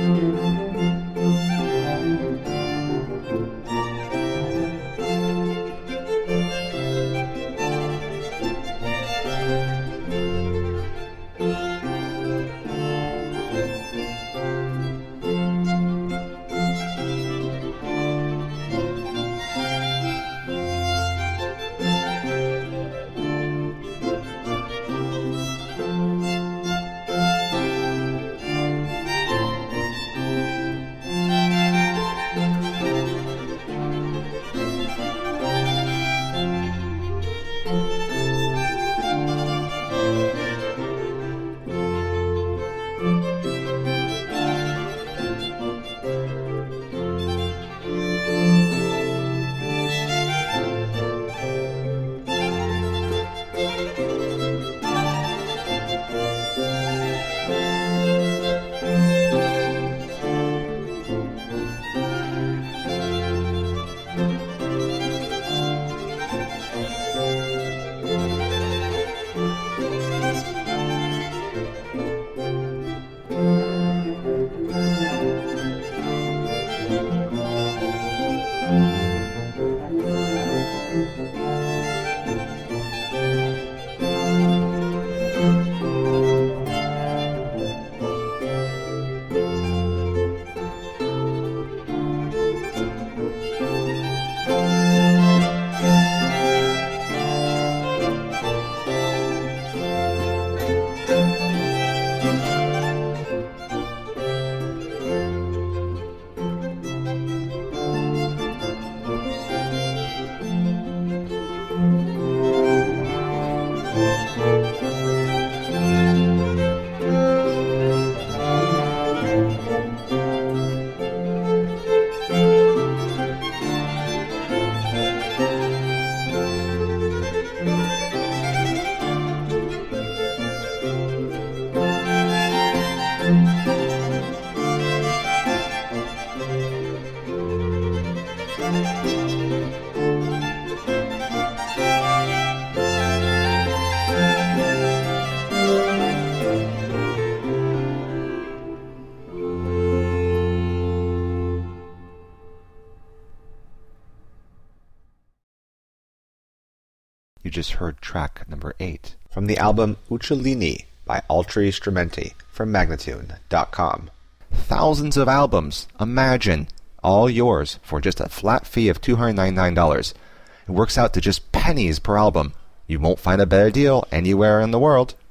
You just heard track number 8 from the album Uccellini by Altri Strumenti from Magnatune.com. Thousands of albums, imagine, all yours for just a flat fee of $299. It works out to just pennies per album. You won't find a better deal anywhere in the world.